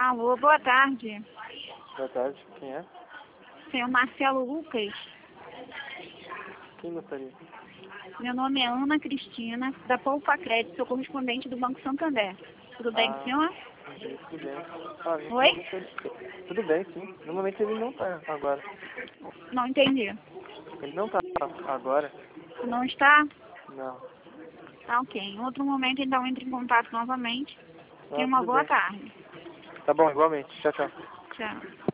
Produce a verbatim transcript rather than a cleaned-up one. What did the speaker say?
Alô, boa tarde. Boa tarde, quem é? Senhor Marcelo Lucas. Quem gostaria? Meu nome é Ana Cristina, da Poupa Crédito, sou correspondente do Banco Santander. Tudo bem com o Ah, senhor? entendi, tudo bem. Ah, no Oi? momento ele... Tudo bem, sim. No momento ele não tá agora. Não entendi. Ele não tá agora? Não está? Não. Tá ok. Em outro momento, então, entre em contato novamente. Ah, Tenha uma tudo boa bem. tarde. Tá bom, igualmente. Tchau, tchau. Tchau.